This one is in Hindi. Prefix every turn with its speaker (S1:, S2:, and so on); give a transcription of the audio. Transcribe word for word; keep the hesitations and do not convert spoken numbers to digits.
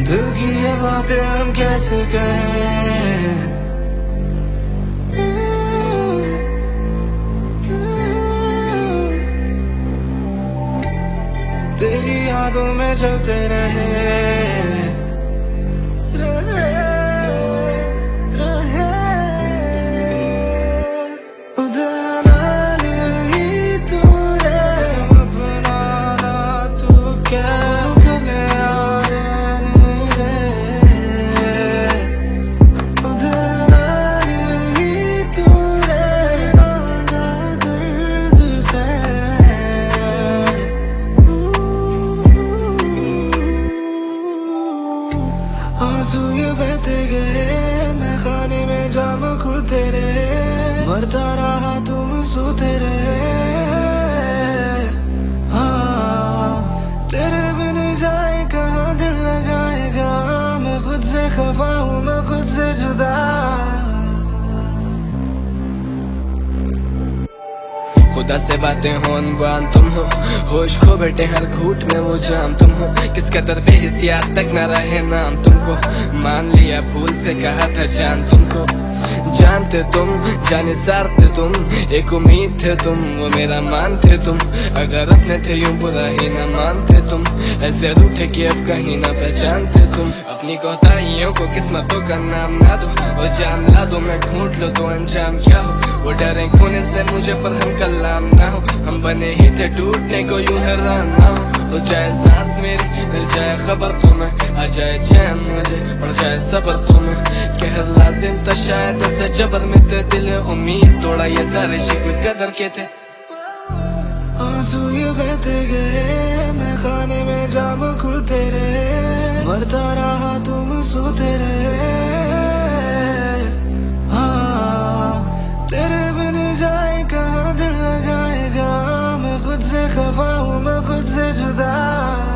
S1: दिल की ये बातें हम कैसे कहें। तेरी यादों में चलते रहे रहे रहे उधर ही तू रे अपना ना तू क्या भले यार रे उधर ही तू रे नागा दर्द से आंसू ये बहते गए मैं खाने में जाम खुलते रहे मरता रहा तुम सोते रहे। हाँ तेरे बिन जाए कहाँ दिल लगाएगा मैं खुद से खफा हूँ मैं खुद से जुदा।
S2: खुदा से बातें हो अनवान तुम हो होश खो बैठे हर घूट में वो जाम तुम हो किस कदर बेहिसियत तक न रहे नाम तुमको मान लिया भूल से कहा था जान तुमको जानते तुम जाने सारते तुम एक उम्मीद थे तुम वो मेरा मानते तुम अगर अपने थे यूं बुरा ही ना मानते तुम ऐसे रूठे कि अब कहीं ना पहचानते तुम अपनी कोताहियों को किस्मतों का नाम ना दो और जान ला दो मैं ढूंढ लो तो अंजाम क्या हो वो डरे खोने से मुझे पर हम कलाम ना हो हम बने ही थे टूटने को यूं हैरान ना हो तो जाए सांस मेरी मिल जाए खबर तुम्हें आ जाए चैन मुझे पड़ जाए सबर तुम्हें कहर लाजिम था शायद ऐसे जबर में थे दिल उम्मीद तोड़ा ये सारे शिकवे कदर के थे।
S1: आंसू ये बहते गए मैं खाने में जाम खुलते रहे मरता रहा तुम सोते रहे। हाँ तेरे बिन जाए कहाँ दिल लगाएगा मैं खुद से खफा हूँ मैं खुद से जुदा।